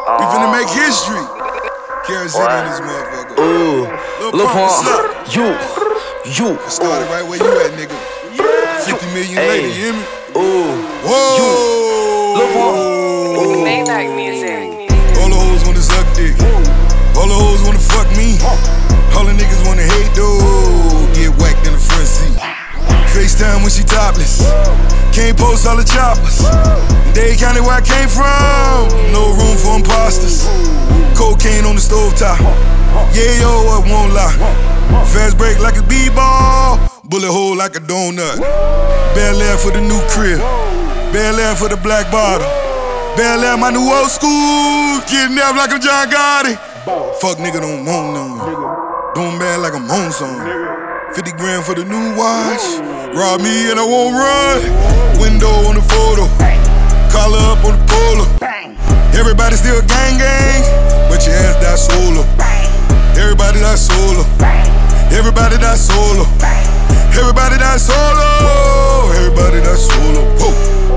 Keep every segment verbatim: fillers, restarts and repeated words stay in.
We finna make history. Karen City in this motherfucker. Ooh, Lil Pump, you, you. Started right where you at, nigga. fifty million later, you hear me? Ooh, whoa. You. Lil Pump. Ooh. Maybach music. All the hoes wanna suck dick. All the hoes wanna fuck me. All the niggas wanna hate though. Get whacked in the front seat. FaceTime when she topless. Can't post all the choppers. Dade County where I came from. No room for imposters. Cocaine on the stovetop. Yeah, yo, I won't lie. Fast break like a b-ball. Bullet hole like a donut. Bel Air for the new crib. Bel Air for the black bottle. Bel Air my new old school. Kidnapped like I'm John Gotti. Fuck nigga don't want none. Doing bad like I'm on some. fifty grand for the new watch. Rob me and I won't run. Window on the photo. Collar up on the polo. Everybody still gang gang, but your ass die solo. Everybody die solo. Everybody die solo. Everybody die solo. Everybody die solo. Whoa.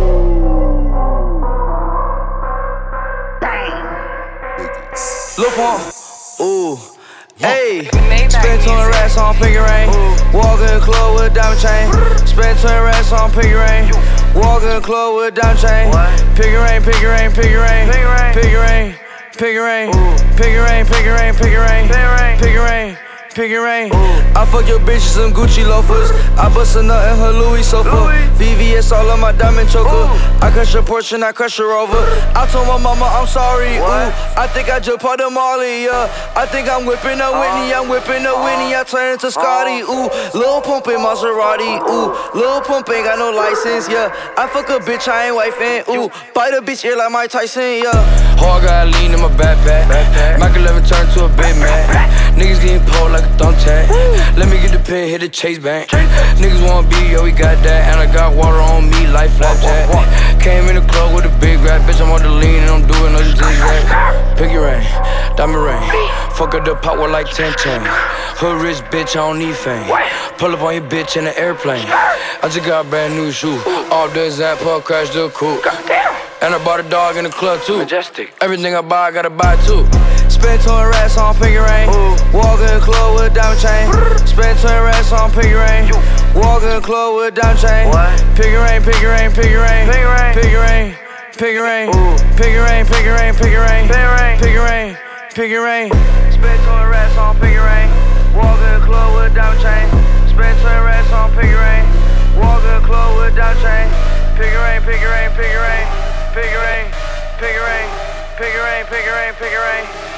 Lil Pump. Ooh. Hey, spend twenty racks on figure ring. Walk in the club with a diamond chain. Spend twenty racks on figure ring. Walk in the club with a diamond chain. Figure ring, figure ring, figure ring, figure ring, figure ring, figure ring, figure ring, figure ring, figure ring. Figure rain. I fuck your bitches in Gucci loafers. I bust a nut in her Louis sofa. V V S all on my diamond choker. I crush her Porsche and I crush her Rover. I told my mama I'm sorry. Ooh, I think I just part of Molly. Yeah, I think I'm whipping a Whitney. I'm whipping a Whitney. I turn into Scotty. Ooh, Lil Pump in Maserati. Ooh, Lil Pump ain't got no license. Yeah, I fuck a bitch I ain't wifing. Ooh, bite a bitch ear like Mike Tyson. Yeah, hard got lean in my backpack. Michael eleven turned to a big man. Niggas getting pulled like a thumbtack. Let me get the pin, hit the chase bank. Niggas wanna be, yo, we got that. And I got water on me like flapjack. Came in the club with a big rap. Bitch, I'm on the lean and I'm doing no zigzag. Pick your ring, diamond ring. Fuck up the pot with like ten ten. Hood rich bitch, I don't need fame. Pull up on your bitch in the airplane. I just got a brand new shoe. Off the zap, pub crash the coupe. And I bought a dog in the club too. Majestic. Everything I buy, I gotta buy too. Spend twenty racks on figure ring. Walk in the club with a diamond chain. Spend twenty racks on figure ring. Walk in the club with a diamond chain. Figure ring, figure ring, figure ring, figure ring, figure ring, figure ring, figure ring, figure ring, figure ring, figure ring, figure ring. Spend twenty racks on figure ring. Walk in the club with a diamond chain. Spend twenty racks on figure ring. Walk in the club with a diamond chain. Figure ring, figure ring, figure ring. Figure ring, figure ring, figure ring, figure ring, figure ring.